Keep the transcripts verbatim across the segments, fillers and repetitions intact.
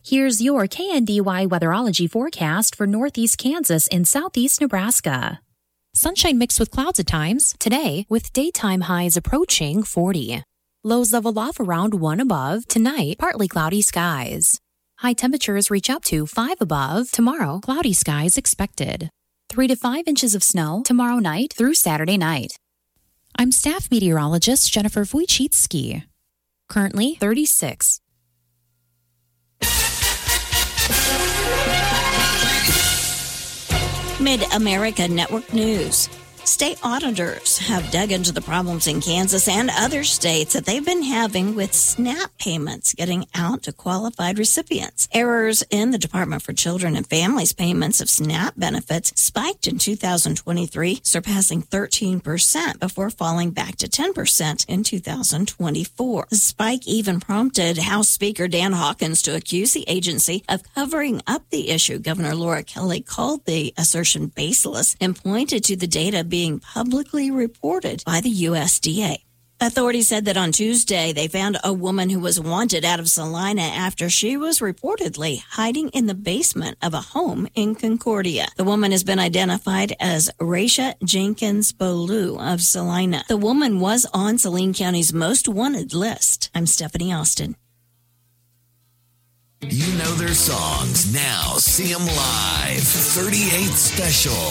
Here's your K N D Y weatherology forecast for northeast Kansas and southeast Nebraska. Sunshine mixed with clouds at times today, with daytime highs approaching forty. Lows level off around one above. Tonight, partly cloudy skies. High temperatures reach up to five above. Tomorrow, cloudy skies expected. three to five inches of snow tomorrow night through Saturday night. I'm staff meteorologist Jennifer Wojcicki. Currently thirty-six. Mid-America Network News. State auditors have dug into the problems in Kansas and other states that they've been having with SNAP payments getting out to qualified recipients. Errors in the Department for Children and Families payments of SNAP benefits spiked in two thousand twenty-three, surpassing thirteen percent before falling back to ten percent in two thousand twenty-four. The spike even prompted House Speaker Dan Hawkins to accuse the agency of covering up the issue. Governor Laura Kelly called the assertion baseless and pointed to the data being being publicly reported by the U S D A. Authorities said that on Tuesday, they found a woman who was wanted out of Salina after she was reportedly hiding in the basement of a home in Concordia. The woman has been identified as Raisha Jenkins Bolu of Salina. The woman was on Saline County's most wanted list. I'm Stephanie Austin. You know their songs. Now see them live. thirty-eighth Special.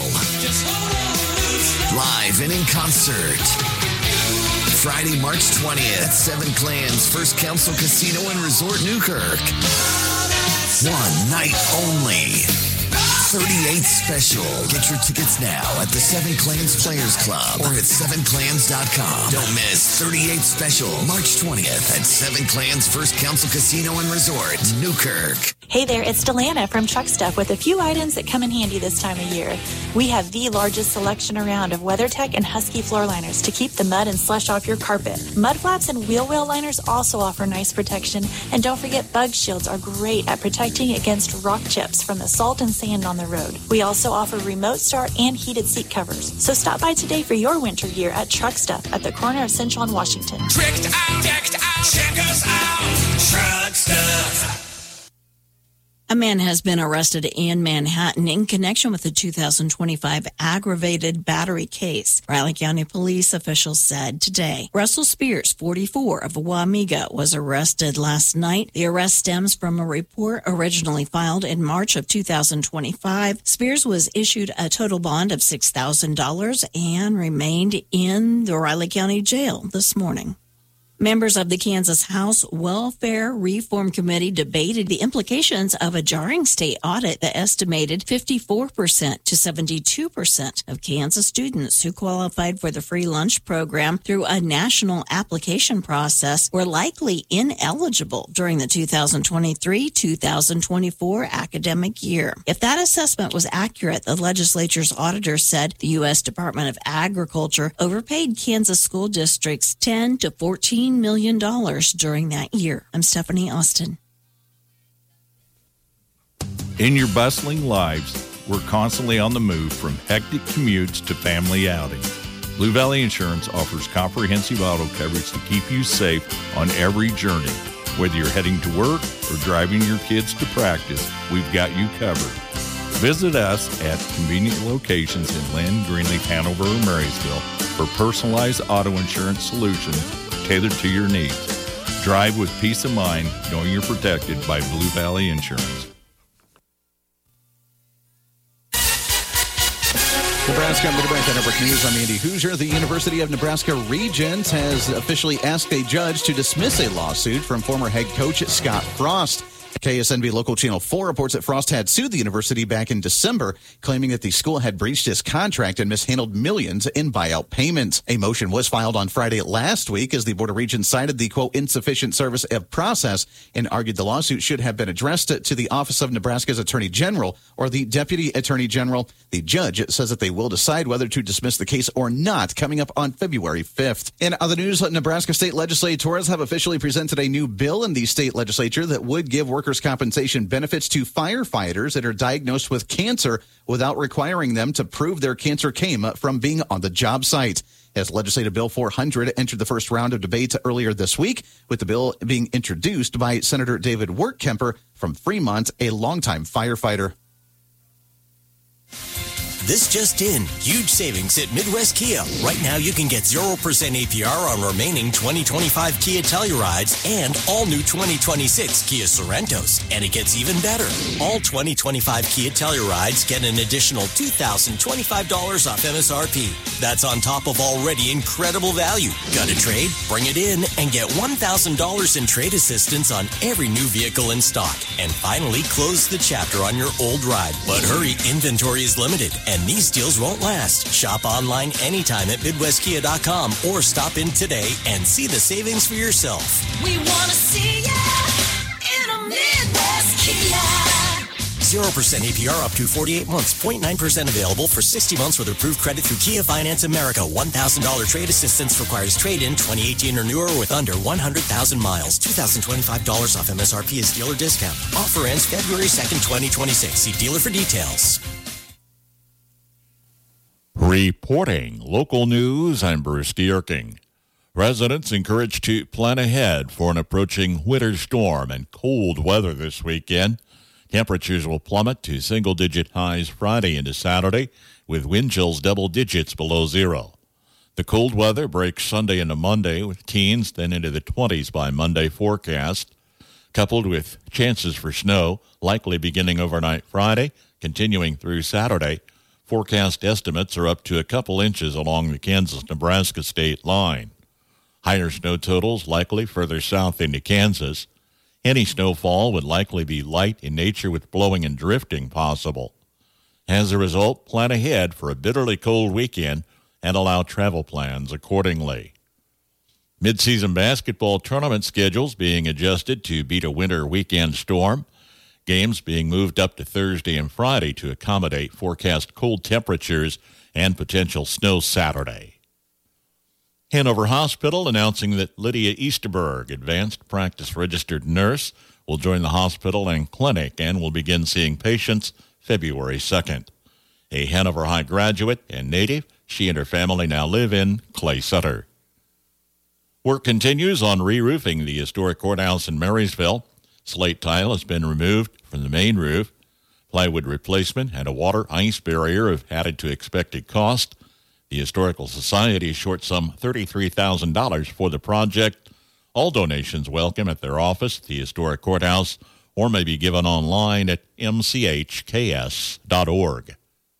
Live and in concert. Friday, March twentieth, Seven Clans First Council Casino and Resort Newkirk. One night only. thirty-eighth Special. Get your tickets now at the Seven Clans Players Club or at seven clans dot com. Don't miss thirty-eighth Special, March twentieth at Seven Clans First Council Casino and Resort, Newkirk. Hey there, it's Delana from Truck Stuff with a few items that come in handy this time of year. We have the largest selection around of WeatherTech and Husky floor liners to keep the mud and slush off your carpet. Mud flaps and wheel well liners also offer nice protection. And don't forget, bug shields are great at protecting against rock chips from the salt and sand on the road. We also offer remote start and heated seat covers. So stop by today for your winter gear at Truck Stuff at the corner of Central and Washington. Tricked out, decked out, check us out, Truck Stuff. A man has been arrested in Manhattan in connection with the two thousand twenty-five aggravated battery case. Riley County police officials said today. Russell Spears, forty-four, of Wamega, was arrested last night. The arrest stems from a report originally filed in March of two thousand twenty-five. Spears was issued a total bond of six thousand dollars and remained in the Riley County Jail this morning. Members of the Kansas House Welfare Reform Committee debated the implications of a jarring state audit that estimated fifty-four percent to seventy-two percent of Kansas students who qualified for the free lunch program through a national application process were likely ineligible during the two thousand twenty-three two thousand twenty-four academic year. If that assessment was accurate, the legislature's auditor said the U S Department of Agriculture overpaid Kansas school districts ten to fourteen million dollars during that year. I'm Stephanie Austin. In your bustling lives, we're constantly on the move from hectic commutes to family outings. Blue Valley Insurance offers comprehensive auto coverage to keep you safe on every journey. Whether you're heading to work or driving your kids to practice, we've got you covered. Visit us at convenient locations in Lynn, Greenleaf, Hanover, or Marysville for personalized auto insurance solutions tailored to your needs. Drive with peace of mind, knowing you're protected by Blue Valley Insurance. Nebraska Mid-America Network News. I'm Andy Hoosier. The University of Nebraska Regents has officially asked a judge to dismiss a lawsuit from former head coach Scott Frost. K S N B Local Channel four reports that Frost had sued the university back in December, claiming that the school had breached his contract and mishandled millions in buyout payments. A motion was filed on Friday last week as the Board of Regents cited the, quote, insufficient service of process and argued the lawsuit should have been addressed to the Office of Nebraska's Attorney General or the Deputy Attorney General. The judge says that they will decide whether to dismiss the case or not, coming up on February fifth. In other news, Nebraska state legislators have officially presented a new bill in the state legislature that would give workers' compensation benefits to firefighters that are diagnosed with cancer without requiring them to prove their cancer came from being on the job site. as Legislative Bill four hundred entered the first round of debates earlier this week, with the bill being introduced by Senator David Wertkemper from Fremont, a longtime firefighter. This just in, huge savings at Midwest Kia. Right now you can get zero percent A P R on remaining twenty twenty-five Kia Tellurides and all new twenty twenty-six Kia Sorrentos. And it gets even better. All twenty twenty-five Kia Tellurides get an additional two thousand twenty-five dollars off M S R P. That's on top of already incredible value. Got a trade? Bring it in and get one thousand dollars in trade assistance on every new vehicle in stock. And finally, close the chapter on your old ride. But hurry, inventory is limited. And these deals won't last. Shop online anytime at Midwest Kia dot com or stop in today and see the savings for yourself. We want to see ya in a Midwest Kia. zero percent A P R up to forty-eight months. zero point nine percent available for sixty months with approved credit through Kia Finance America. one thousand dollars trade assistance requires trade-in twenty eighteen or newer with under one hundred thousand miles. two thousand twenty-five dollars off M S R P is dealer discount. Offer ends February second, twenty twenty-six. See dealer for details. Reporting local news, I'm Bruce Dierking. Residents encouraged to plan ahead for an approaching winter storm and cold weather this weekend. Temperatures will plummet to single-digit highs Friday into Saturday, with wind chills double digits below zero. The cold weather breaks Sunday into Monday with teens, then into the twenties by Monday forecast, coupled with chances for snow, likely beginning overnight Friday, continuing through Saturday. Forecast estimates are up to a couple inches along the Kansas-Nebraska state line. Higher snow totals likely further south into Kansas. Any snowfall would likely be light in nature with blowing and drifting possible. As a result, plan ahead for a bitterly cold weekend and allow travel plans accordingly. Mid-season basketball tournament schedules being adjusted to beat a winter weekend storm. Games being moved up to Thursday and Friday to accommodate forecast cold temperatures and potential snow Saturday. Hanover Hospital announcing that Lydia Easterberg, advanced practice registered nurse, will join the hospital and clinic and will begin seeing patients February second. A Hanover High graduate and native, she and her family now live in Clay Sutter. Work continues on re-roofing the historic courthouse in Marysville. Slate tile has been removed from the main roof. Plywood replacement and a water ice barrier have added to expected cost. The Historical Society is short some thirty-three thousand dollars for the project. All donations welcome at their office, the Historic Courthouse, or may be given online at m c h k s dot org.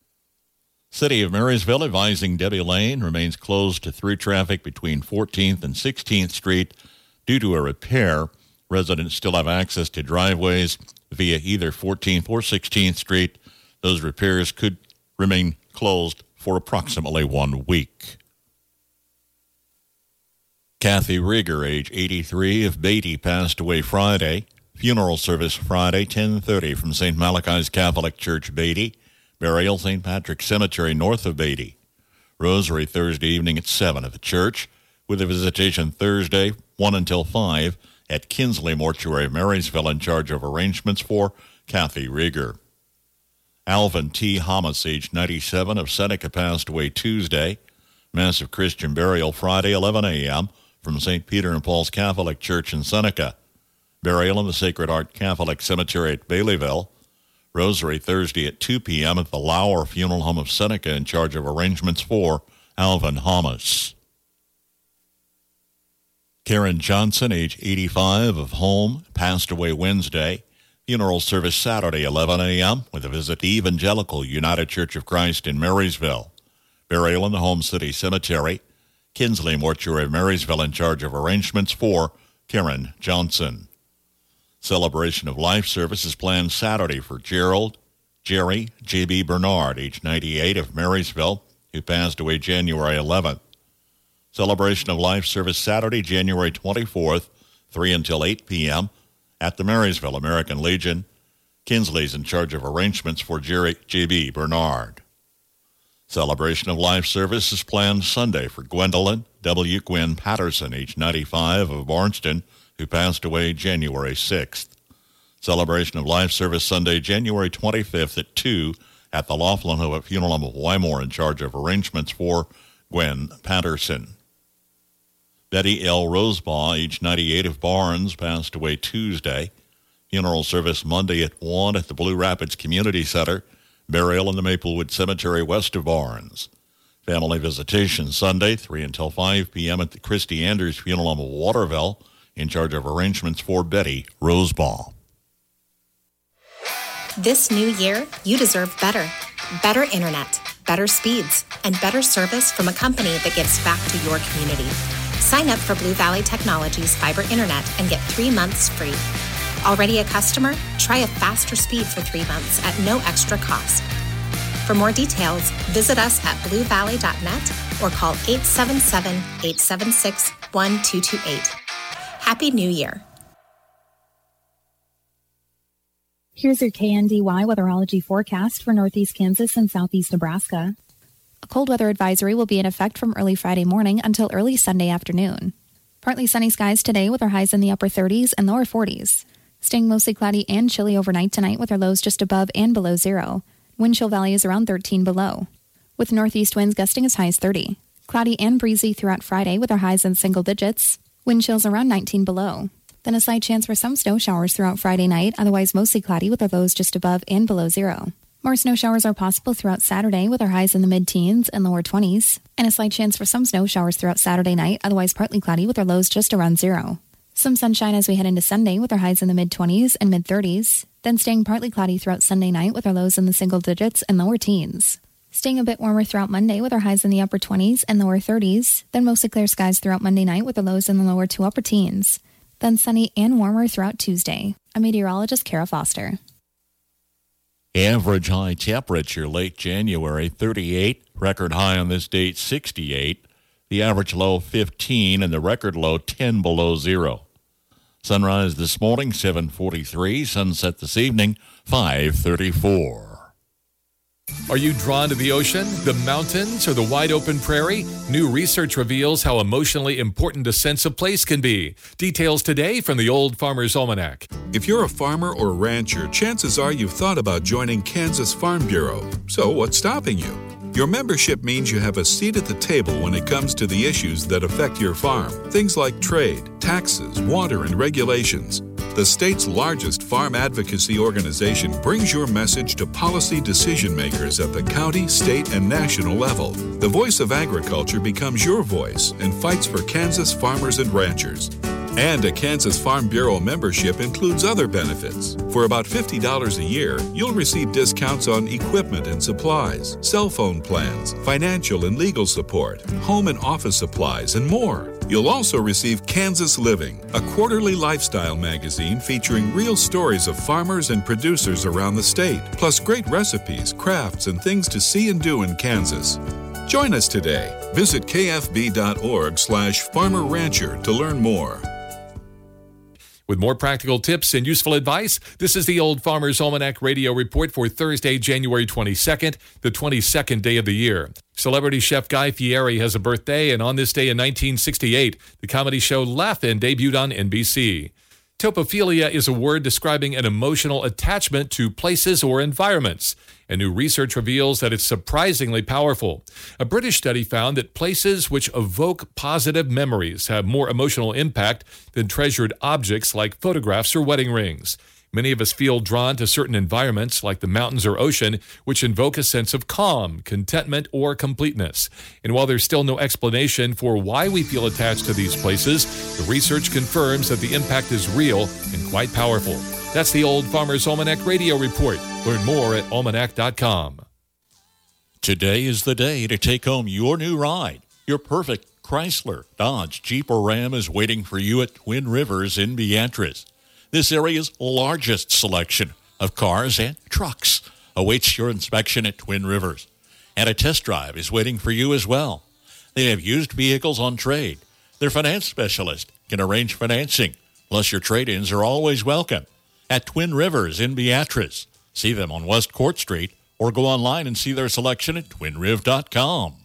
City of Marysville advising Debbie Lane remains closed to through traffic between fourteenth and sixteenth Street due to a repair. Residents still have access to driveways via either fourteenth or sixteenth Street. Those repairs could remain closed for approximately one week. Kathy Rieger, age eighty-three, of Beatty, passed away Friday. Funeral service Friday, ten thirty from Saint Malachi's Catholic Church, Beatty. Burial, Saint Patrick's Cemetery, north of Beatty. Rosary Thursday evening at seven at the church, with a visitation Thursday, one until five, at Kinsley Mortuary, Marysville, in charge of arrangements for Kathy Rieger. Alvin T. Hamas, age ninety-seven, of Seneca, passed away Tuesday. Massive Christian burial Friday, eleven a.m., from Saint Peter and Paul's Catholic Church in Seneca. Burial in the Sacred Heart Catholic Cemetery at Baileyville. Rosary Thursday at two p.m. at the Lauer Funeral Home of Seneca, in charge of arrangements for Alvin Hamas. Karen Johnson, age eighty-five, of Home, passed away Wednesday. Funeral service Saturday, eleven a.m., with a visit to Evangelical United Church of Christ in Marysville. Burial in the Home City Cemetery. Kinsley Mortuary, Marysville, in charge of arrangements for Karen Johnson. Celebration of Life service is planned Saturday for Gerald, Jerry, J B. Bernard, age ninety-eight, of Marysville, who passed away January eleventh. Celebration of Life service Saturday, January twenty-fourth, three until eight p.m. at the Marysville American Legion. Kinsley's in charge of arrangements for Jerry J B. Bernard. Celebration of Life service is planned Sunday for Gwendolyn W. Gwen Patterson, age ninety-five, of Barnston, who passed away January sixth. Celebration of Life service Sunday, January twenty-fifth at two at the Laughlin Hope Funeral Home of Wymore, in charge of arrangements for Gwen Patterson. Betty L. Rosebaugh, age ninety-eight, of Barnes, passed away Tuesday. Funeral service Monday at one at the Blue Rapids Community Center. Burial in the Maplewood Cemetery west of Barnes. Family visitation Sunday, three until five p.m. at the Christy Anders Funeral Home of Waterville, in charge of arrangements for Betty Rosebaugh. This new year, you deserve better. Better internet, better speeds, and better service from a company that gives back to your community. Sign up for Blue Valley Technologies Fiber Internet and get three months free. Already a customer? Try a faster speed for three months at no extra cost. For more details, visit us at blue valley dot net or call eight seven seven, eight seven six, one two two eight. Happy New Year. Here's your K N D Y weatherology forecast for Northeast Kansas and Southeast Nebraska. A cold weather advisory will be in effect from early Friday morning until early Sunday afternoon. Partly sunny skies today with our highs in the upper thirties and lower forties. Staying mostly cloudy and chilly overnight tonight with our lows just above and below zero. Wind chill values around thirteen below. With northeast winds gusting as high as thirty. Cloudy and breezy throughout Friday with our highs in single digits. Wind chills around nineteen below. Then a slight chance for some snow showers throughout Friday night, otherwise mostly cloudy with our lows just above and below zero. More snow showers are possible throughout Saturday with our highs in the mid-teens and lower twenties. And a slight chance for some snow showers throughout Saturday night, otherwise partly cloudy with our lows just around zero. Some sunshine as we head into Sunday with our highs in the mid-twenties and mid-thirties, then staying partly cloudy throughout Sunday night with our lows in the single digits and lower teens. Staying a bit warmer throughout Monday with our highs in the upper twenties and lower thirties, then mostly clear skies throughout Monday night with our lows in the lower to upper teens. Then sunny and warmer throughout Tuesday. I'm meteorologist Kara Foster. Average high temperature late January, thirty-eight. Record high on this date, sixty-eight. The average low, fifteen, and the record low, ten below zero. Sunrise this morning, seven forty-three. Sunset this evening, five thirty-four. Are you drawn to the ocean, the mountains, or the wide-open prairie? New research reveals how emotionally important a sense of place can be. Details today from the Old Farmer's Almanac. If you're a farmer or rancher, chances are you've thought about joining Kansas Farm Bureau. So what's stopping you? Your membership means you have a seat at the table when it comes to the issues that affect your farm. Things like trade, taxes, water, and regulations. The state's largest farm advocacy organization brings your message to policy decision makers at the county, state, and national level. The voice of agriculture becomes your voice and fights for Kansas farmers and ranchers. And a Kansas Farm Bureau membership includes other benefits. For about fifty dollars a year, you'll receive discounts on equipment and supplies, cell phone plans, financial and legal support, home and office supplies, and more. You'll also receive Kansas Living, a quarterly lifestyle magazine featuring real stories of farmers and producers around the state, plus great recipes, crafts, and things to see and do in Kansas. Join us today. Visit kfb.org slash farmer rancher to learn more. With more practical tips and useful advice, this is the Old Farmer's Almanac Radio Report for Thursday, January twenty-second, the twenty-second day of the year. Celebrity chef Guy Fieri has a birthday, and on this day in nineteen sixty-eight, the comedy show Laugh-In debuted on N B C. Topophilia is a word describing an emotional attachment to places or environments. And new research reveals that it's surprisingly powerful. A British study found that places which evoke positive memories have more emotional impact than treasured objects like photographs or wedding rings. Many of us feel drawn to certain environments like the mountains or ocean, which invoke a sense of calm, contentment, or completeness. And while there's still no explanation for why we feel attached to these places, the research confirms that the impact is real and quite powerful. That's the Old Farmer's Almanac Radio Report. Learn more at almanac dot com. Today is the day to take home your new ride. Your perfect Chrysler, Dodge, Jeep, or Ram is waiting for you at Twin Rivers in Beatrice. This area's largest selection of cars and trucks awaits your inspection at Twin Rivers. And a test drive is waiting for you as well. They have used vehicles on trade. Their finance specialist can arrange financing. Plus, your trade-ins are always welcome at Twin Rivers in Beatrice. See them on West Court Street or go online and see their selection at twin riv dot com.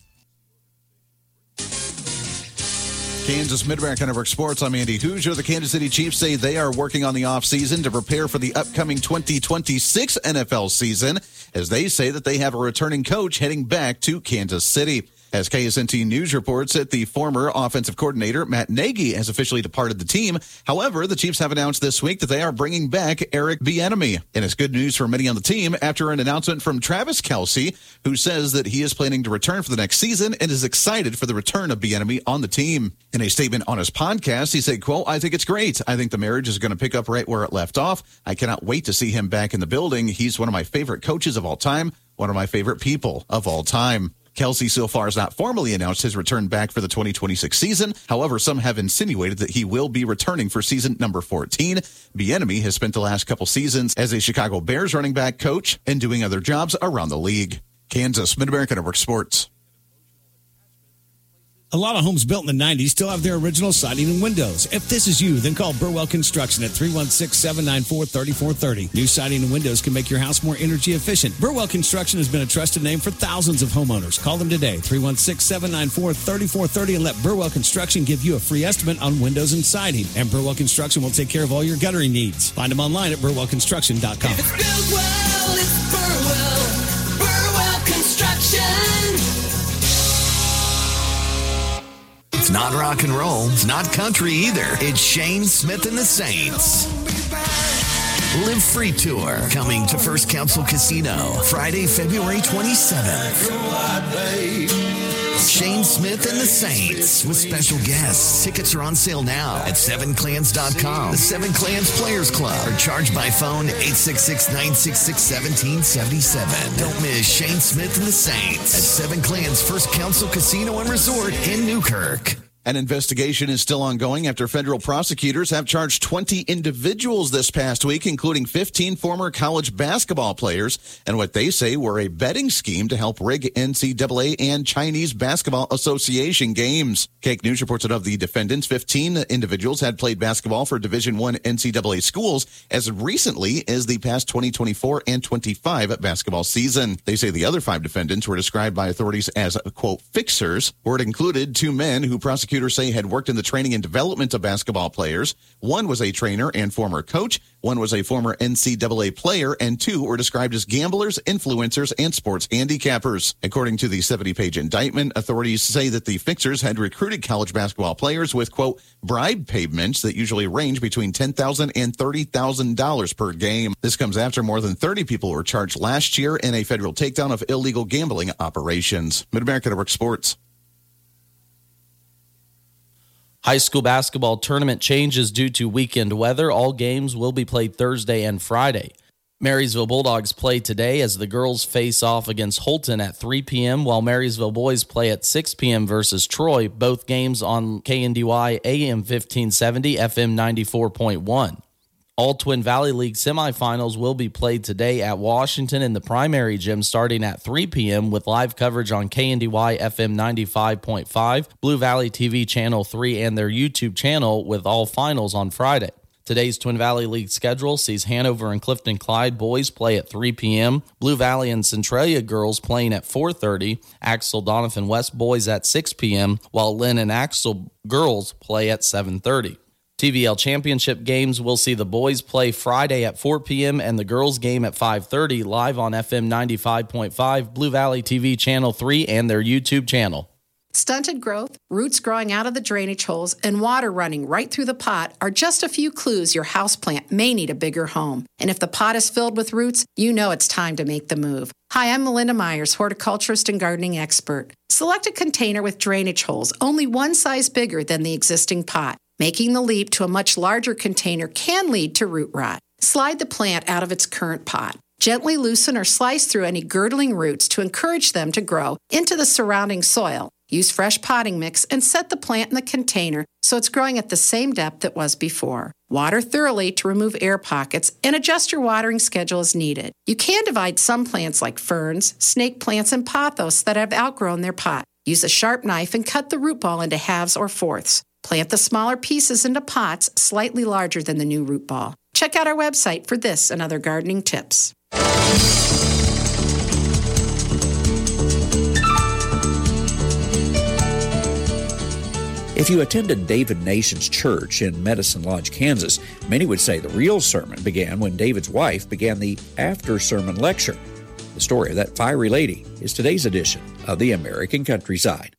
Kansas Mid-America Network Sports. I'm Andy Hoosier. The Kansas City Chiefs say they are working on the offseason to prepare for the upcoming twenty twenty-six N F L season, as they say that they have a returning coach heading back to Kansas City. As K S N T News reports it, the former offensive coordinator, Matt Nagy, has officially departed the team. However, the Chiefs have announced this week that they are bringing back Eric Bieniemy. And it's good news for many on the team after an announcement from Travis Kelce, who says that he is planning to return for the next season and is excited for the return of Bieniemy on the team. In a statement on his podcast, he said, quote, "I think it's great. I think the marriage is going to pick up right where it left off. I cannot wait to see him back in the building. He's one of my favorite coaches of all time, one of my favorite people of all time." Kelce so far has not formally announced his return back for the twenty twenty-six season. However, some have insinuated that he will be returning for season number fourteen. Bieniemy has spent the last couple seasons as a Chicago Bears running back coach and doing other jobs around the league. Kansas, Mid-America Network Sports. A lot of homes built in the nineties still have their original siding and windows. If this is you, then call Burwell Construction at three one six, seven nine four, three four three zero. New siding and windows can make your house more energy efficient. Burwell Construction has been a trusted name for thousands of homeowners. Call them today, three one six, seven nine four, three four three zero, and let Burwell Construction give you a free estimate on windows and siding. And Burwell Construction will take care of all your guttering needs. Find them online at burwell construction dot com. If it's built well, it's Burwell. Burwell Construction. It's not rock and roll. It's not country either. It's Shane Smith and the Saints. Live Free Tour coming to First Council Casino Friday, February twenty-seventh. Shane Smith and the Saints with special guests. Tickets are on sale now at seven clans dot com. The Seven Clans Players Club are charged by phone eight six six, nine six six, one seven seven seven. Don't miss Shane Smith and the Saints at Seven Clans First Council Casino and Resort in Newkirk. An investigation is still ongoing after federal prosecutors have charged twenty individuals this past week, including fifteen former college basketball players, and what they say were a betting scheme to help rig N C double A and Chinese Basketball Association games. Cake News reports that of the defendants, fifteen individuals had played basketball for Division I N C double A schools as recently as the past twenty twenty-four and twenty-five basketball season. They say the other five defendants were described by authorities as, quote, fixers, where it included two men who prosecutors say had worked in the training and development of basketball players. One was a trainer and former coach. One was a former N C double A player, and two were described as gamblers, influencers, and sports handicappers. According to the seventy-page indictment, authorities say that the fixers had recruited college basketball players with, quote, bribe payments that usually range between ten thousand dollars and thirty thousand dollars per game. This comes after more than thirty people were charged last year in a federal takedown of illegal gambling operations. Mid-America Network Sports. High school basketball tournament changes due to weekend weather. All games will be played Thursday and Friday. Marysville Bulldogs play today as the girls face off against Holton at three p.m., while Marysville boys play at six p.m. versus Troy, both games on K N D Y A M fifteen seventy, F M ninety-four point one. All Twin Valley League semifinals will be played today at Washington in the primary gym starting at three p.m. with live coverage on K N D Y F M ninety-five point five, Blue Valley T V Channel three, and their YouTube channel with all finals on Friday. Today's Twin Valley League schedule sees Hanover and Clifton Clyde boys play at three p.m., Blue Valley and Centralia girls playing at four thirty, Axel Donovan West boys at six p.m., while Lynn and Axel girls play at seven thirty. T V L Championship games will see the boys play Friday at four p.m. and the girls game at five thirty live on F M ninety-five point five, Blue Valley T V Channel three, and their YouTube channel. Stunted growth, roots growing out of the drainage holes, and water running right through the pot are just a few clues your houseplant may need a bigger home. And if the pot is filled with roots, you know it's time to make the move. Hi, I'm Melinda Myers, horticulturist and gardening expert. Select a container with drainage holes only one size bigger than the existing pot. Making the leap to a much larger container can lead to root rot. Slide the plant out of its current pot. Gently loosen or slice through any girdling roots to encourage them to grow into the surrounding soil. Use fresh potting mix and set the plant in the container so it's growing at the same depth it was before. Water thoroughly to remove air pockets and adjust your watering schedule as needed. You can divide some plants like ferns, snake plants, and pothos that have outgrown their pot. Use a sharp knife and cut the root ball into halves or fourths. Plant the smaller pieces into pots slightly larger than the new root ball. Check out our website for this and other gardening tips. If you attended David Nason's church in Medicine Lodge, Kansas, many would say the real sermon began when David's wife began the after-sermon lecture. The story of that fiery lady is today's edition of the American Countryside.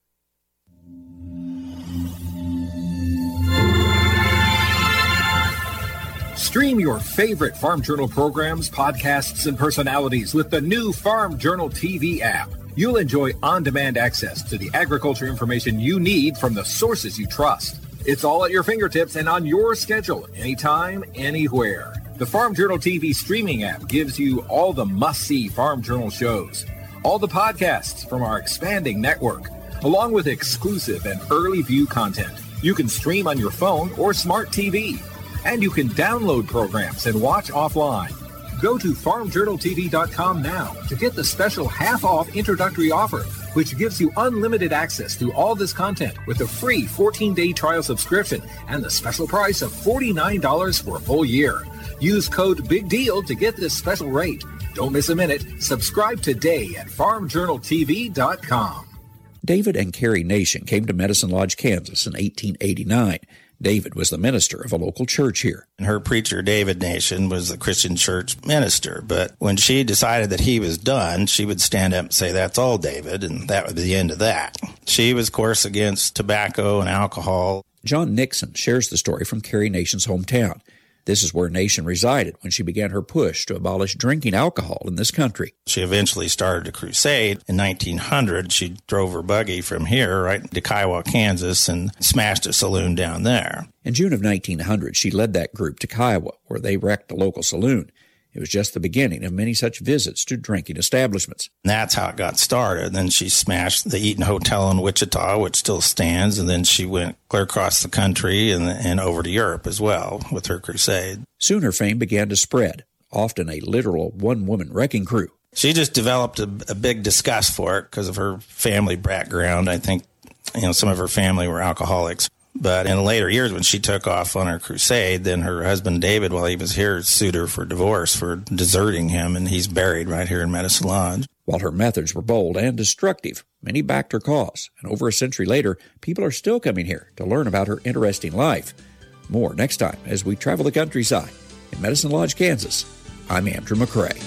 Stream your favorite Farm Journal programs, podcasts, and personalities with the new Farm Journal T V app. You'll enjoy on-demand access to the agriculture information you need from the sources you trust. It's all at your fingertips and on your schedule, anytime, anywhere. The Farm Journal T V streaming app gives you all the must-see Farm Journal shows, all the podcasts from our expanding network, along with exclusive and early view content. You can stream on your phone or smart T V, and you can download programs and watch offline. Go to farm journal t v dot com now to get the special half-off introductory offer, which gives you unlimited access to all this content with a free fourteen-day trial subscription and the special price of forty-nine dollars for a full year. Use code BIGDEAL to get this special rate. Don't miss a minute. Subscribe today at farm journal t v dot com. David and Carrie Nation came to Medicine Lodge, Kansas in eighteen eighty-nine. David was the minister of a local church here. And her preacher, David Nation, was the Christian church minister. But when she decided that he was done, she would stand up and say, "That's all, David," and that would be the end of that. She was, of course, against tobacco and alcohol. John Nixon shares the story from Carrie Nation's hometown. This is where Nation resided when she began her push to abolish drinking alcohol in this country. She eventually started a crusade. In nineteen hundred, she drove her buggy from here right to Kiowa, Kansas, and smashed a saloon down there. In June of nineteen hundred, she led that group to Kiowa, where they wrecked a local saloon. It was just the beginning of many such visits to drinking establishments. And that's how it got started. Then she smashed the Eaton Hotel in Wichita, which still stands, and then she went clear across the country and, and over to Europe as well with her crusade. Soon her fame began to spread, often a literal one-woman wrecking crew. She just developed a, a big disgust for it because of her family background. I think, you know, some of her family were alcoholics. But in later years, when she took off on her crusade, then her husband, David, while he was here, sued her for divorce for deserting him, and he's buried right here in Medicine Lodge. While her methods were bold and destructive, many backed her cause. And over a century later, people are still coming here to learn about her interesting life. More next time as we travel the countryside. In Medicine Lodge, Kansas, I'm Andrew McCrae.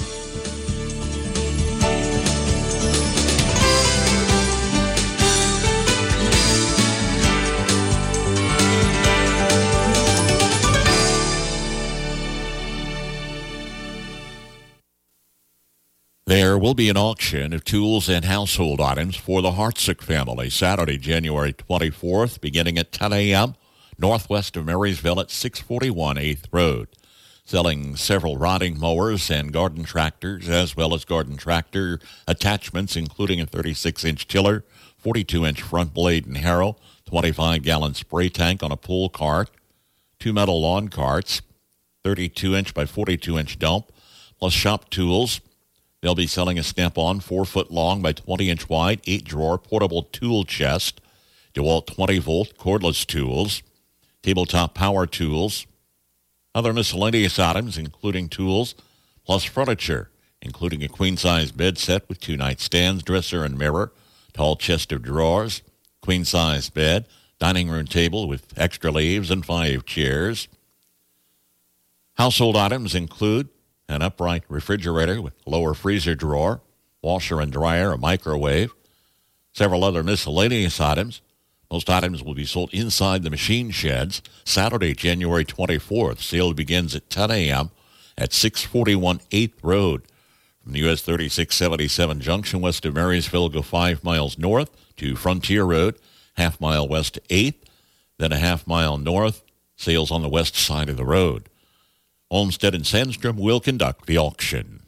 There will be an auction of tools and household items for the Hartsick family Saturday, January twenty-fourth, beginning at ten a.m. northwest of Marysville at six forty-one eighth Road. Selling several riding mowers and garden tractors, as well as garden tractor attachments, including a thirty-six inch tiller, forty-two inch front blade and harrow, twenty-five gallon spray tank on a pull cart, two metal lawn carts, thirty-two inch by forty-two inch dump, plus shop tools. They'll be selling a Snap-on four foot long by twenty inch wide, eight drawer portable tool chest, DeWalt twenty volt cordless tools, tabletop power tools, other miscellaneous items including tools, plus furniture, including a queen-size bed set with two nightstands, dresser and mirror, tall chest of drawers, queen-size bed, dining room table with extra leaves and five chairs. Household items include an upright refrigerator with lower freezer drawer, washer and dryer, a microwave, several other miscellaneous items. Most items will be sold inside the machine sheds. Saturday, January twenty-fourth. Sale begins at ten a.m. at six forty-one eighth Road. From the U S thirty-six seventy-seven junction west of Marysville, go five miles north to Frontier Road, half mile west to eighth, then a half mile north. Sales on the west side of the road. Olmsted and Sandstrom will conduct the auction.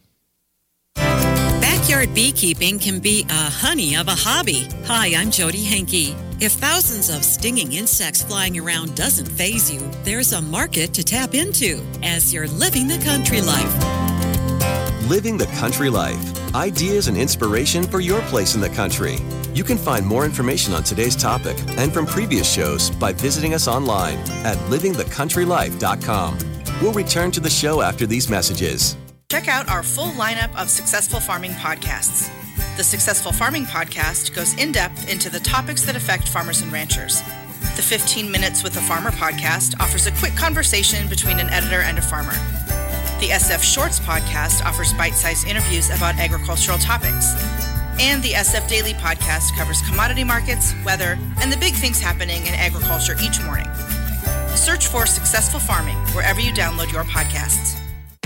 Backyard beekeeping can be a honey of a hobby. Hi, I'm Jody Henke. If thousands of stinging insects flying around doesn't faze you, there's a market to tap into as you're living the country life. Living the country life. Ideas and inspiration for your place in the country. You can find more information on today's topic and from previous shows by visiting us online at living the country life dot com. We'll return to the show after these messages. Check out our full lineup of Successful Farming podcasts. The Successful Farming podcast goes in-depth into the topics that affect farmers and ranchers. The fifteen minutes with a Farmer podcast offers a quick conversation between an editor and a farmer. The S F Shorts podcast offers bite-sized interviews about agricultural topics. And the S F Daily podcast covers commodity markets, weather, and the big things happening in agriculture each morning. Search for Successful Farming wherever you download your podcasts.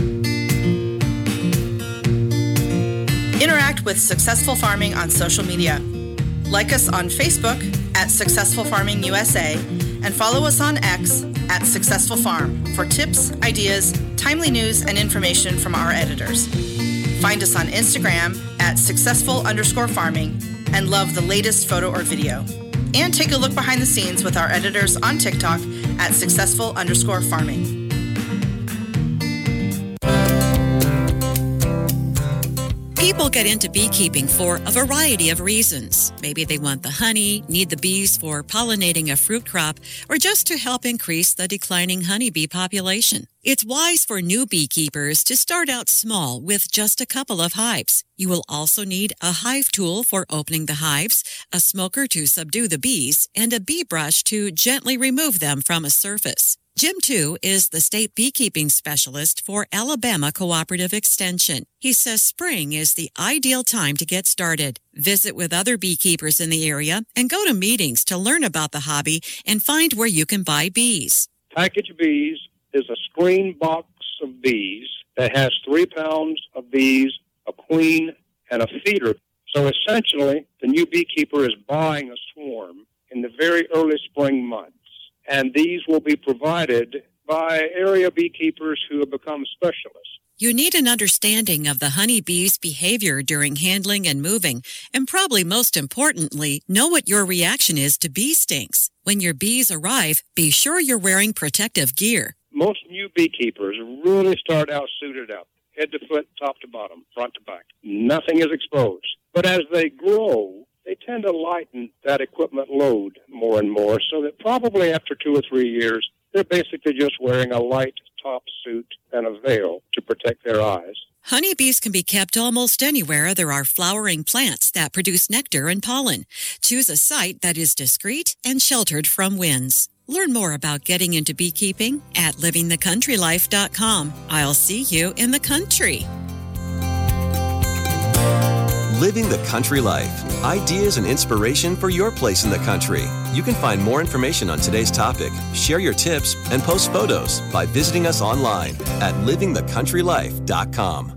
Interact with Successful Farming on social media. Like us on Facebook at Successful Farming U S A and follow us on X at Successful Farm for tips, ideas, timely news, and information from our editors. Find us on Instagram at successful underscore farming and love the latest photo or video. And take a look behind the scenes with our editors on TikTok at successful underscore farming. People get into beekeeping for a variety of reasons. Maybe they want the honey, need the bees for pollinating a fruit crop, or just to help increase the declining honeybee population. It's wise for new beekeepers to start out small with just a couple of hives. You will also need a hive tool for opening the hives, a smoker to subdue the bees, and a bee brush to gently remove them from a surface. Jim Tu is the state beekeeping specialist for Alabama Cooperative Extension. He says spring is the ideal time to get started. Visit with other beekeepers in the area and go to meetings to learn about the hobby and find where you can buy bees. Package Bees is a screen box of bees that has three pounds of bees, a queen, and a feeder. So essentially, the new beekeeper is buying a swarm in the very early spring months. And these will be provided by area beekeepers who have become specialists. You need an understanding of the honeybee's behavior during handling and moving, and probably most importantly, know what your reaction is to bee stings. When your bees arrive, be sure you're wearing protective gear. Most new beekeepers really start out suited up, head to foot, top to bottom, front to back. Nothing is exposed. But as they grow, they tend to lighten that equipment load more and more, so that probably after two or three years, they're basically just wearing a light top suit and a veil to protect their eyes. Honeybees can be kept almost anywhere there are flowering plants that produce nectar and pollen. Choose a site that is discreet and sheltered from winds. Learn more about getting into beekeeping at living the country life dot com. I'll see you in the country. Living the Country Life. Ideas and inspiration for your place in the country. You can find more information on today's topic, share your tips, and post photos by visiting us online at living the country life dot com.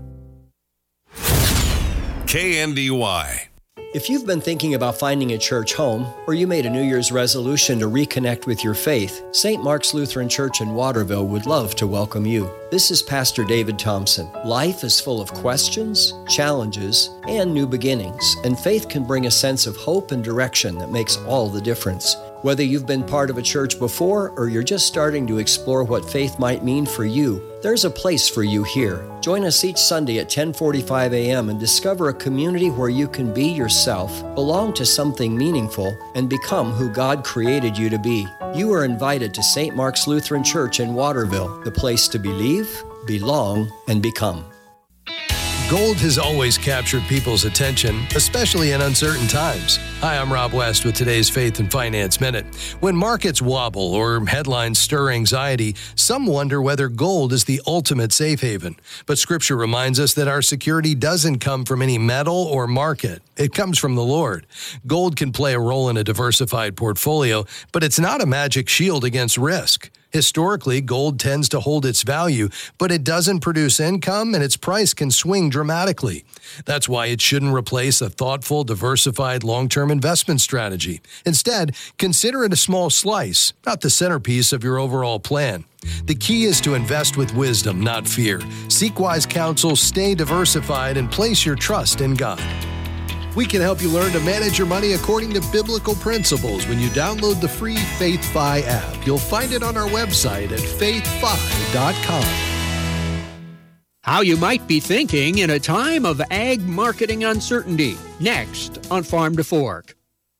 K N D Y. If you've been thinking about finding a church home, or you made a New Year's resolution to reconnect with your faith, Saint Mark's Lutheran Church in Waterville would love to welcome you. This is Pastor David Thompson. Life is full of questions, challenges, and new beginnings, and faith can bring a sense of hope and direction that makes all the difference. Whether you've been part of a church before or you're just starting to explore what faith might mean for you, there's a place for you here. Join us each Sunday at ten forty-five a.m. and discover a community where you can be yourself, belong to something meaningful, and become who God created you to be. You are invited to Saint Mark's Lutheran Church in Waterville, the place to believe, belong, and become. Gold has always captured people's attention, especially in uncertain times. Hi, I'm Rob West with today's Faith and Finance Minute. When markets wobble or headlines stir anxiety, some wonder whether gold is the ultimate safe haven. But Scripture reminds us that our security doesn't come from any metal or market. It comes from the Lord. Gold can play a role in a diversified portfolio, but it's not a magic shield against risk. Historically, gold tends to hold its value, but it doesn't produce income and its price can swing dramatically. That's why it shouldn't replace a thoughtful, diversified, long-term investment strategy. Instead, consider it a small slice, not the centerpiece of your overall plan. The key is to invest with wisdom, not fear. Seek wise counsel, stay diversified, and place your trust in God. We can help you learn to manage your money according to biblical principles when you download the free FaithFi app. You'll find it on our website at faith fi dot com. How you might be thinking in a time of ag marketing uncertainty. Next on Farm to Fork.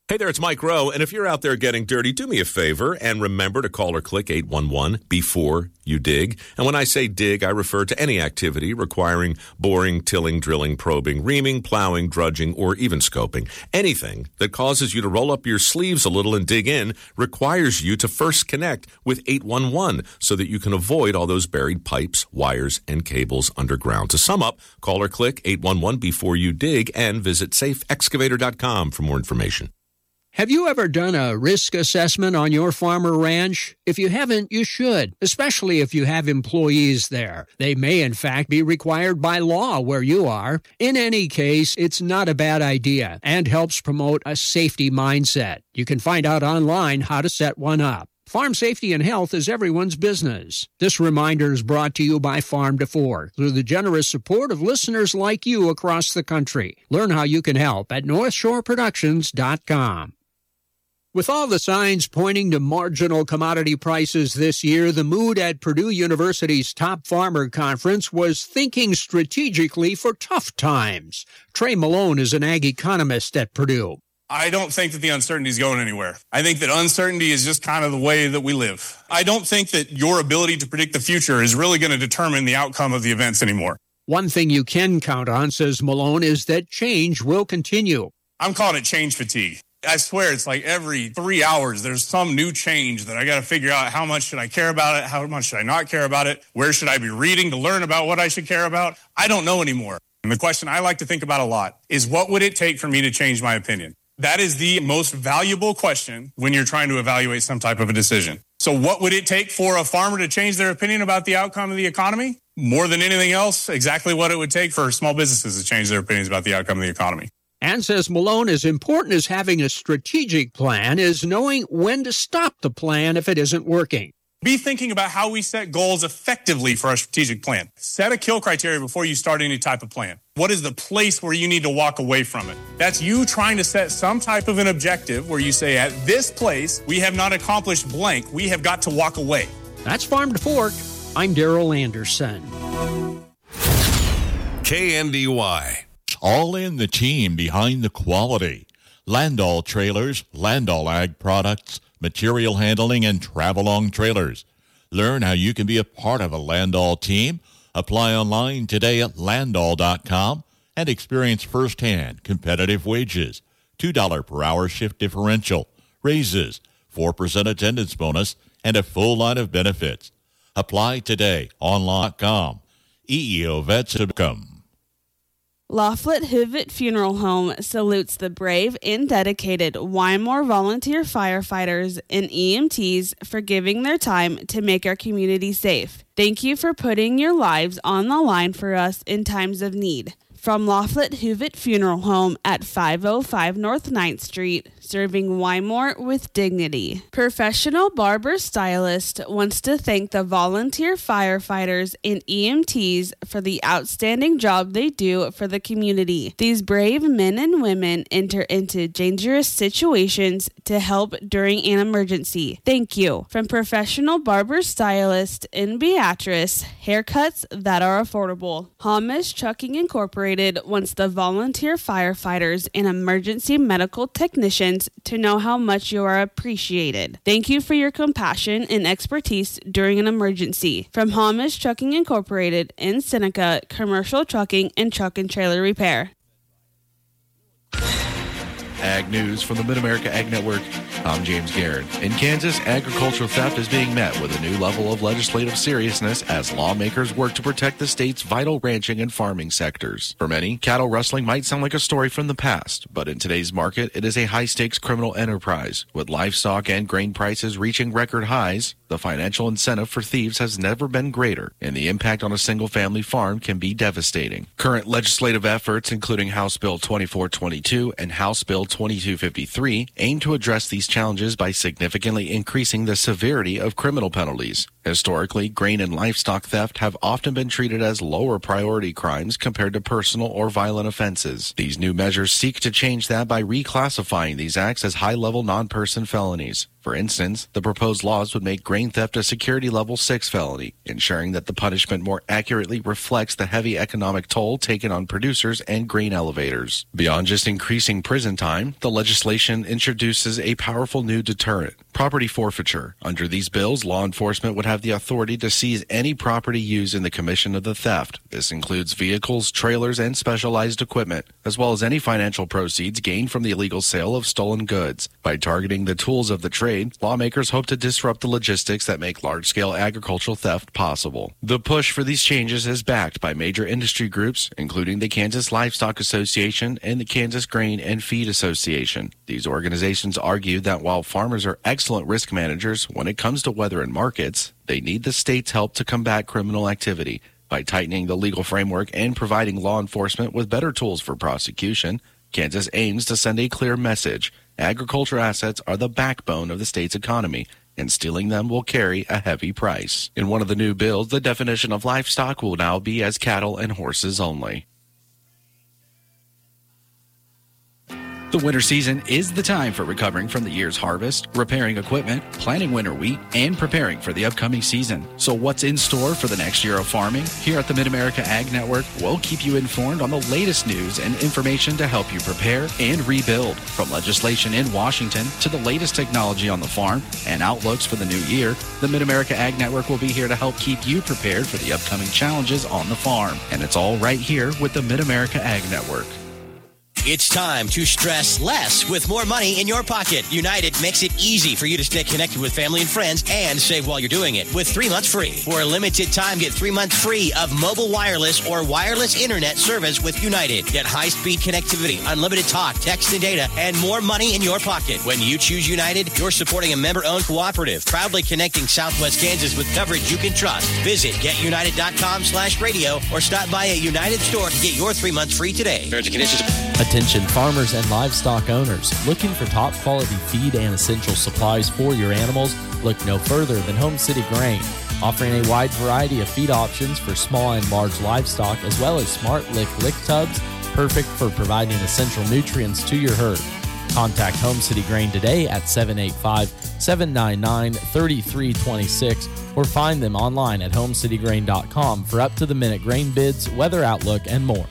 Hey there, it's Mike Rowe, and if you're out there getting dirty, do me a favor and remember to call or click eight one one before you dig. And when I say dig, I refer to any activity requiring boring, tilling, drilling, probing, reaming, plowing, drudging, or even scoping. Anything that causes you to roll up your sleeves a little and dig in requires you to first connect with eight one one so that you can avoid all those buried pipes, wires, and cables underground. To sum up, call or click eight one one before you dig and visit safe excavator dot com for more information. Have you ever done a risk assessment on your farm or ranch? If you haven't, you should, especially if you have employees there. They may, in fact, be required by law where you are. In any case, it's not a bad idea and helps promote a safety mindset. You can find out online how to set one up. Farm safety and health is everyone's business. This reminder is brought to you by Farm to Fork through the generous support of listeners like you across the country. Learn how you can help at north shore productions dot com. With all the signs pointing to marginal commodity prices this year, the mood at Purdue University's Top Farmer Conference was thinking strategically for tough times. Trey Malone is an ag economist at Purdue. I don't think that the uncertainty is going anywhere. I think that uncertainty is just kind of the way that we live. I don't think that your ability to predict the future is really going to determine the outcome of the events anymore. One thing you can count on, says Malone, is that change will continue. I'm calling it change fatigue. I swear it's like every three hours there's some new change that I got to figure out how much should I care about it, how much should I not care about it, where should I be reading to learn about what I should care about. I don't know anymore. And the question I like to think about a lot is, what would it take for me to change my opinion? That is the most valuable question when you're trying to evaluate some type of a decision. So what would it take for a farmer to change their opinion about the outcome of the economy? More than anything else, exactly what it would take for small businesses to change their opinions about the outcome of the economy. And says Malone, as important as having a strategic plan is knowing when to stop the plan if it isn't working. Be thinking about how we set goals effectively for our strategic plan. Set a kill criteria before you start any type of plan. What is the place where you need to walk away from it? That's you trying to set some type of an objective where you say, at this place, we have not accomplished blank. We have got to walk away. That's Farm to Fork. I'm Daryl Anderson. K N D Y. All in the team behind the quality. Landall Trailers, Landall Ag Products, material handling, and travel-long trailers. Learn how you can be a part of a Landall team. Apply online today at landall dot com and experience firsthand competitive wages, two dollars per hour shift differential, raises, four percent attendance bonus, and a full line of benefits. Apply today online dot com. E E O Vets dot com. Laflette Huvett Funeral Home salutes the brave and dedicated Wymore volunteer firefighters and E M Ts for giving their time to make our community safe. Thank you for putting your lives on the line for us in times of need. From Laflette Huvett Funeral Home at five oh five North ninth Street, serving Wymore with dignity. Professional Barber Stylist wants to thank the volunteer firefighters and E M Ts for the outstanding job they do for the community. These brave men and women enter into dangerous situations to help during an emergency. Thank you. From Professional Barber Stylist in Beatrice, haircuts that are affordable. Hamish Trucking Incorporated wants the volunteer firefighters and emergency medical technicians to know how much you are appreciated. Thank you for your compassion and expertise during an emergency. From Hamish Trucking Incorporated in Seneca, commercial trucking and truck and trailer repair. Ag News from the Mid-America Ag Network. I'm James Garrett. In Kansas, agricultural theft is being met with a new level of legislative seriousness as lawmakers work to protect the state's vital ranching and farming sectors. For many, cattle rustling might sound like a story from the past, but in today's market, it is a high-stakes criminal enterprise. With livestock and grain prices reaching record highs, the financial incentive for thieves has never been greater, and the impact on a single-family farm can be devastating. Current legislative efforts, including House Bill twenty-four twenty-two and House Bill twenty-two fifty-three, aim to address these challenges by significantly increasing the severity of criminal penalties. Historically, grain and livestock theft have often been treated as lower priority crimes compared to personal or violent offenses. These new measures seek to change that by reclassifying these acts as high-level non-person felonies. For instance, the proposed laws would make grain theft a security level six felony, ensuring that the punishment more accurately reflects the heavy economic toll taken on producers and grain elevators. Beyond just increasing prison time, the legislation introduces a powerful new deterrent: property forfeiture. Under these bills, law enforcement would have the authority to seize any property used in the commission of the theft. This includes vehicles, trailers, and specialized equipment, as well as any financial proceeds gained from the illegal sale of stolen goods. By targeting the tools of the trade, lawmakers hope to disrupt the logistics that make large-scale agricultural theft possible. The push for these changes is backed by major industry groups, including the Kansas Livestock Association and the Kansas Grain and Feed Association. These organizations argue that while farmers are excellent risk managers when it comes to weather and markets, they need the state's help to combat criminal activity. By tightening the legal framework and providing law enforcement with better tools for prosecution, Kansas aims to send a clear message: agriculture assets are the backbone of the state's economy, and stealing them will carry a heavy price. In one of the new bills, the definition of livestock will now be as cattle and horses only. The winter season is the time for recovering from the year's harvest, repairing equipment, planting winter wheat, and preparing for the upcoming season. So what's in store for the next year of farming? Here at the Mid-America Ag Network, we'll keep you informed on the latest news and information to help you prepare and rebuild. From legislation in Washington to the latest technology on the farm and outlooks for the new year, the Mid-America Ag Network will be here to help keep you prepared for the upcoming challenges on the farm. And it's all right here with the Mid-America Ag Network. It's time to stress less with more money in your pocket. United makes it easy for you to stay connected with family and friends and save while you're doing it with three months free. For a limited time, get three months free of mobile wireless or wireless internet service with United. Get high-speed connectivity, unlimited talk, text, and data, and more money in your pocket. When you choose United, you're supporting a member-owned cooperative, proudly connecting Southwest Kansas with coverage you can trust. Visit getunited.com slash radio or stop by a United store to get your three months free today. Terms and conditions. Attention farmers and livestock owners looking for top quality feed and essential supplies for your animals. Look no further than Home City Grain, offering a wide variety of feed options for small and large livestock, as well as Smart Lick Lick Tubs, perfect for providing essential nutrients to your herd. Contact Home City Grain today at seven eight five, seven nine nine, three three two six or find them online at home city grain dot com for up-to-the-minute grain bids, weather outlook, and more.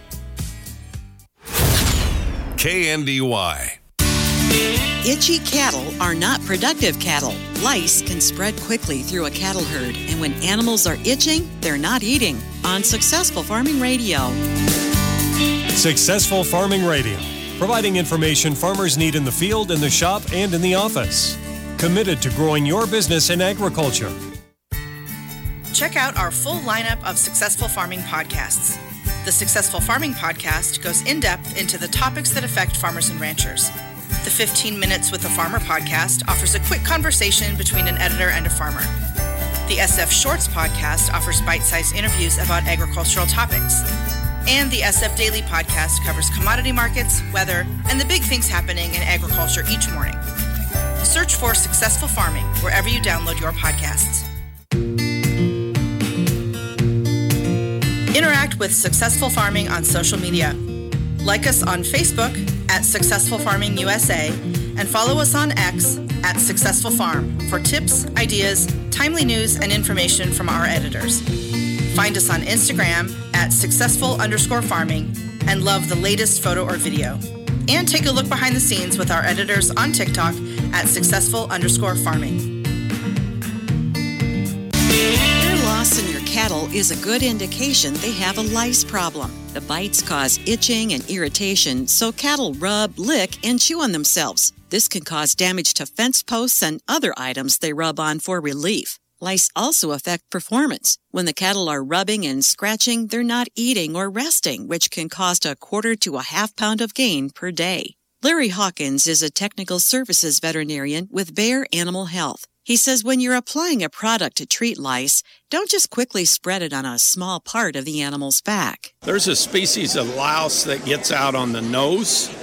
K N D Y. Itchy cattle are not productive cattle. Lice can spread quickly through a cattle herd, and when animals are itching, they're not eating. On Successful Farming Radio. Successful Farming Radio, providing information farmers need in the field, in the shop, and in the office. Committed to growing your business in agriculture. Check out our full lineup of Successful Farming podcasts. The Successful Farming Podcast goes in-depth into the topics that affect farmers and ranchers. The fifteen Minutes with a Farmer podcast offers a quick conversation between an editor and a farmer. The S F Shorts podcast offers bite-sized interviews about agricultural topics. And the S F Daily podcast covers commodity markets, weather, and the big things happening in agriculture each morning. Search for Successful Farming wherever you download your podcasts. Interact with Successful Farming on social media. Like us on Facebook at Successful Farming U S A and follow us on X at Successful Farm for tips, ideas, timely news, and information from our editors. Find us on Instagram at successful underscore farming and love the latest photo or video. And take a look behind the scenes with our editors on TikTok at successful underscore farming. Loss in your cattle is a good indication they have a lice problem. The bites cause itching and irritation, so cattle rub, lick, and chew on themselves. This can cause damage to fence posts and other items they rub on for relief. Lice also affect performance. When the cattle are rubbing and scratching, they're not eating or resting, which can cost a quarter to a half pound of gain per day. Larry Hawkins is a technical services veterinarian with Bayer Animal Health. He says when you're applying a product to treat lice, don't just quickly spread it on a small part of the animal's back. There's a species of louse that gets out on the nose,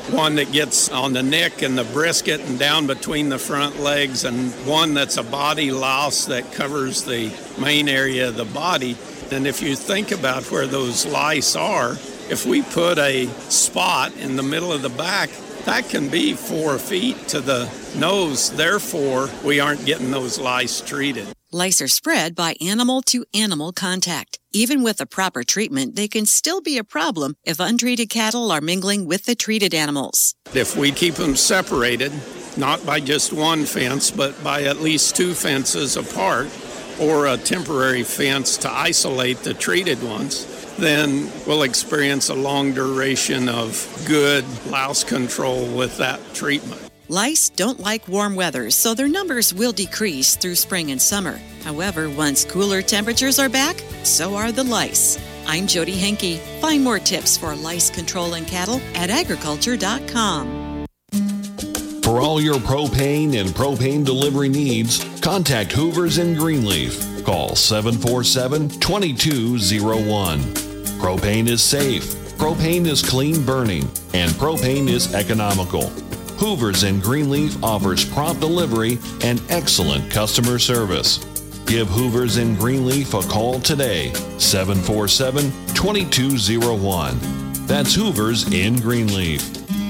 one that gets on the neck and the brisket and down between the front legs, and one that's a body louse that covers the main area of the body. And if you think about where those lice are, if we put a spot in the middle of the back, that can be four feet to the nose. Therefore, we aren't getting those lice treated. Lice are spread by animal-to-animal contact. Even with the proper treatment, they can still be a problem if untreated cattle are mingling with the treated animals. If we keep them separated, not by just one fence, but by at least two fences apart, or a temporary fence to isolate the treated ones, then we'll experience a long duration of good louse control with that treatment. Lice don't like warm weather, so their numbers will decrease through spring and summer. However, once cooler temperatures are back, so are the lice. I'm Jody Henke. Find more tips for lice control in cattle at agriculture dot com. For all your propane and propane delivery needs, contact Hoovers in Greenleaf. Call seven four seven, two two zero one. Propane is safe, propane is clean burning, and propane is economical. Hoovers in Greenleaf offers prompt delivery and excellent customer service. Give Hoovers in Greenleaf a call today, seven four seven, two two zero one. That's Hoovers in Greenleaf.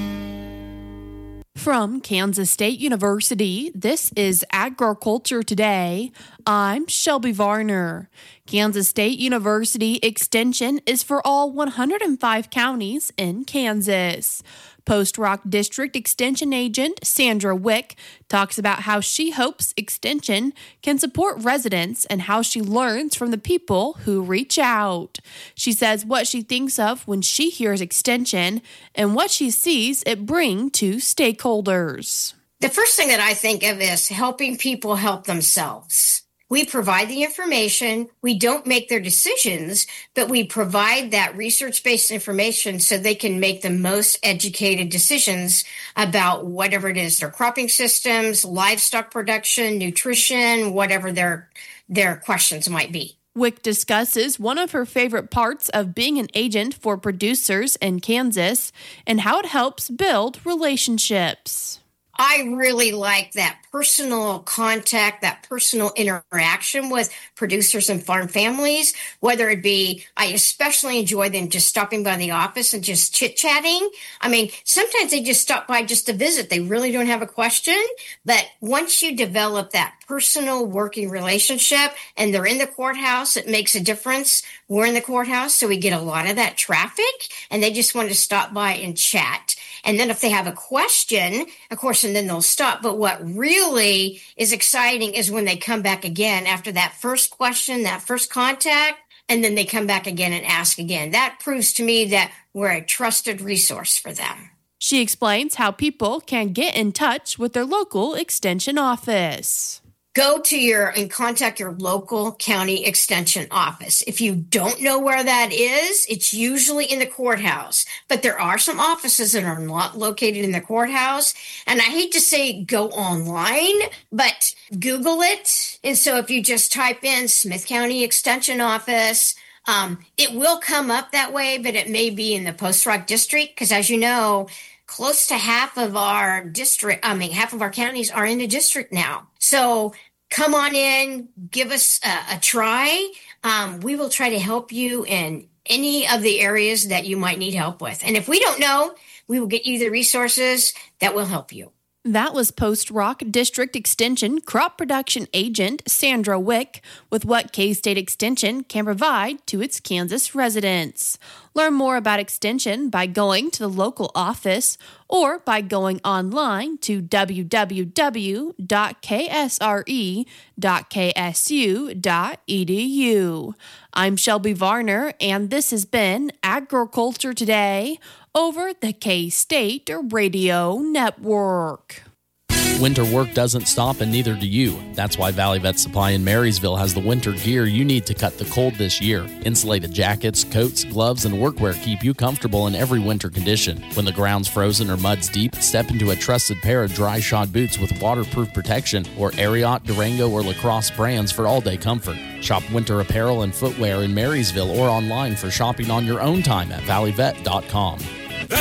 From Kansas State University, this is Agriculture Today. I'm Shelby Varner. Kansas State University Extension is for all one hundred five counties in Kansas. Post Rock District Extension Agent Sandra Wick talks about how she hopes Extension can support residents and how she learns from the people who reach out. She says what she thinks of when she hears Extension and what she sees it bring to stakeholders. The first thing that I think of is helping people help themselves. We provide the information. We don't make their decisions, but we provide that research-based information so they can make the most educated decisions about whatever it is, their cropping systems, livestock production, nutrition, whatever their their questions might be. Wick discusses one of her favorite parts of being an agent for producers in Kansas and how it helps build relationships. I really like that personal contact, that personal interaction with producers and farm families, whether it be, I especially enjoy them just stopping by the office and just chit-chatting. I mean, sometimes they just stop by just to visit. They really don't have a question. But once you develop that personal working relationship and they're in the courthouse, it makes a difference. We're in the courthouse, so we get a lot of that traffic, and they just want to stop by and chat. And then if they have a question, of course, and then they'll stop. But what really is exciting is when they come back again after that first question, that first contact, and then they come back again and ask again. That proves to me that we're a trusted resource for them. She explains how people can get in touch with their local extension office. Go to your and contact your local county extension office. If you don't know where that is, it's usually in the courthouse. But there are some offices that are not located in the courthouse. And I hate to say go online, but Google it. And so if you just type in Smith County Extension Office, um, it will come up that way, but it may be in the Post Rock District. Because as you know, close to half of our district, I mean, half of our counties are in the district now. So come on in, give us a, a try. Um, we will try to help you in any of the areas that you might need help with. And if we don't know, we will get you the resources that will help you. That was Post Rock District Extension Crop Production Agent Sandra Wick with what K-State Extension can provide to its Kansas residents. Learn more about Extension by going to the local office or by going online to w w w dot k s r e dot k s u dot e d u. I'm Shelby Varner, and this has been Agriculture Today over the K-State Radio Network. Winter work doesn't stop, and neither do you. That's why Valley Vet Supply in Marysville has the winter gear you need to cut the cold this year. Insulated jackets, coats, gloves, and workwear keep you comfortable in every winter condition. When the ground's frozen or mud's deep, step into a trusted pair of dry shod boots with waterproof protection or Ariat, Durango, or Lacrosse brands for all-day comfort. Shop winter apparel and footwear in Marysville or online for shopping on your own time at valley vet dot com. Valley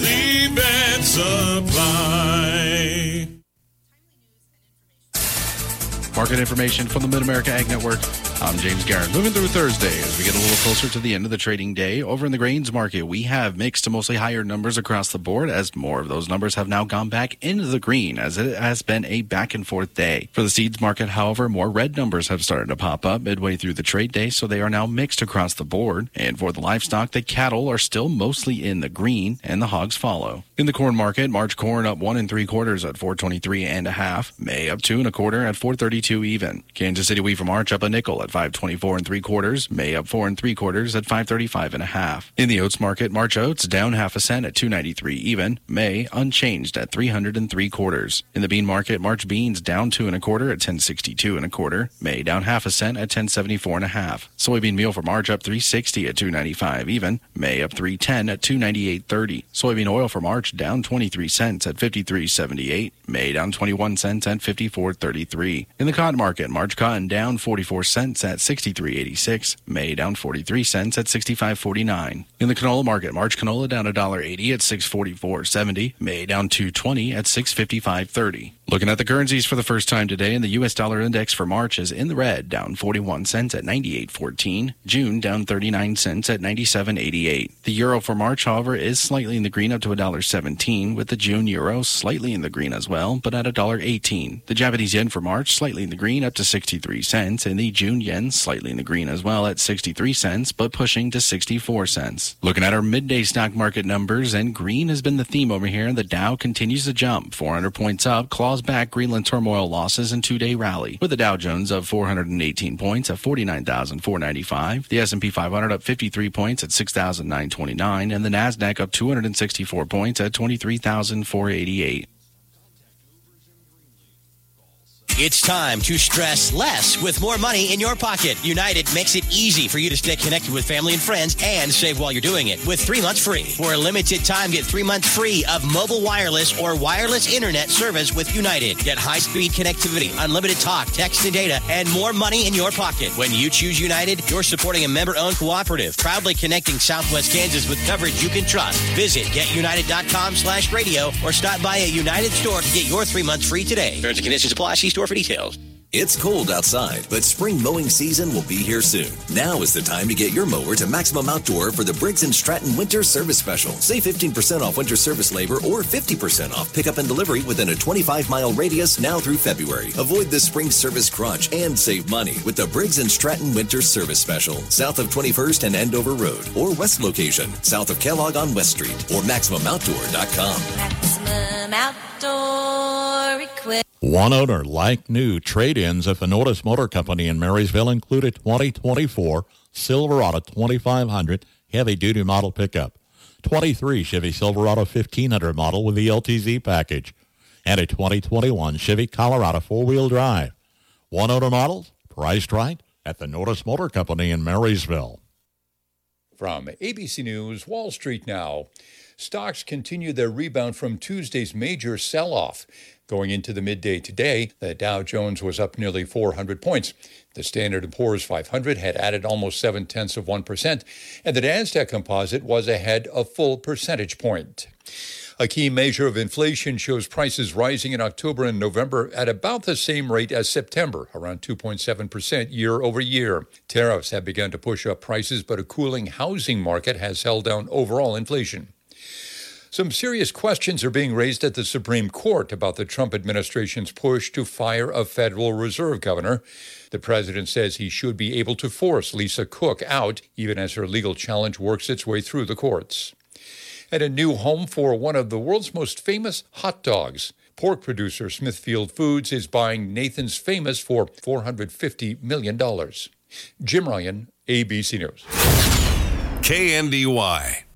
Bed Supply. Market information from the Mid-America Ag Network. I'm James Garrett. Moving through Thursday as we get a little closer to the end of the trading day. Over in the grains market, we have mixed to mostly higher numbers across the board as more of those numbers have now gone back into the green as it has been a back and forth day. For the seeds market, however, more red numbers have started to pop up midway through the trade day, so they are now mixed across the board. And for the livestock, the cattle are still mostly in the green and the hogs follow. In the corn market, March corn up one and three quarters at four twenty-three and a half. May up two and a quarter at four thirty-two even. Kansas City wheat for March up a nickel at five twenty-four and three quarters. May up four and three quarters at five thirty-five and a half. In the oats market, March oats down half a cent at two ninety-three even. May unchanged at three hundred and three quarters. In the bean market, March beans down two and a quarter at ten sixty-two and a quarter. May down half a cent at ten seventy-four and a half. Soybean meal for March up three sixty at two ninety-five even. May up three ten at two ninety-eight thirty. Soybean oil for March down twenty-three cents at fifty-three seventy-eight. May down twenty-one cents at fifty-four thirty-three. In the cotton market, March cotton down forty-four cents at sixty-three eighty-six. May down forty-three cents at sixty-five forty-nine. In the canola market, March canola down one dollar eighty at six forty-four seventy. May down two twenty at six fifty-five thirty. Looking at the currencies for the first time today, and the U S dollar index for March is in the red, down forty-one cents at ninety-eight fourteen. June down thirty-nine cents at ninety-seven eighty-eight. The euro for March, however, is slightly in the green up to one dollar seventeen, with the June euro slightly in the green as well, but at one dollar eighteen. The Japanese yen for March slightly in the green up to sixty-three cents, and the June yen slightly in the green as well at sixty-three cents, but pushing to sixty-four cents. Looking at our midday stock market numbers, and green has been the theme over here, and the Dow continues to jump, four hundred points up, claws back Greenland turmoil losses and two-day rally, with the Dow Jones up four hundred eighteen points at forty-nine thousand four hundred ninety-five, the S and P five hundred up fifty-three points at six thousand nine hundred twenty-nine, and the Nasdaq up two hundred sixty-four points at twenty-three thousand four hundred eighty-eight. It's time to stress less with more money in your pocket. United makes it easy for you to stay connected with family and friends and save while you're doing it with three months free. For a limited time, get three months free of mobile wireless or wireless internet service with United. Get high-speed connectivity, unlimited talk, text, and data, and more money in your pocket. When you choose United, you're supporting a member-owned cooperative, proudly connecting Southwest Kansas with coverage you can trust. Visit getunited.com slash radio or stop by a United store to get your three months free today. Terms and conditions apply. See store for details. It's cold outside, but spring mowing season will be here soon. Now is the time to get your mower to Maximum Outdoor for the Briggs and Stratton Winter Service Special. Save fifteen percent off winter service labor or fifty percent off pickup and delivery within a twenty-five mile radius now through February. Avoid the spring service crunch and save money with the Briggs and Stratton Winter Service Special. South of twenty-first and Andover Road, or west location, south of Kellogg on West Street, or maximum outdoor dot com. Maximum Outdoor Equipment. One owner like new trade-ins at the Nordis Motor Company in Marysville include a twenty twenty-four Silverado twenty-five hundred heavy-duty model pickup, twenty-three Chevy Silverado fifteen hundred model with the L T Z package, and a twenty twenty-one Chevy Colorado four-wheel drive. One owner models, priced right, at the Nordis Motor Company in Marysville. From A B C News, Wall Street now. Stocks continue their rebound from Tuesday's major sell-off. Going into the midday today, the Dow Jones was up nearly four hundred points. The Standard and Poor's five hundred had added almost seven-tenths of one percent, and the Nasdaq Composite was ahead a full percentage point. A key measure of inflation shows prices rising in October and November at about the same rate as September, around two point seven percent year over year. Tariffs have begun to push up prices, but a cooling housing market has held down overall inflation. Some serious questions are being raised at the Supreme Court about the Trump administration's push to fire a Federal Reserve governor. The president says he should be able to force Lisa Cook out, even as her legal challenge works its way through the courts. And a new home for one of the world's most famous hot dogs. Pork producer Smithfield Foods is buying Nathan's Famous for four hundred fifty million dollars. Jim Ryan, A B C News. K N D Y.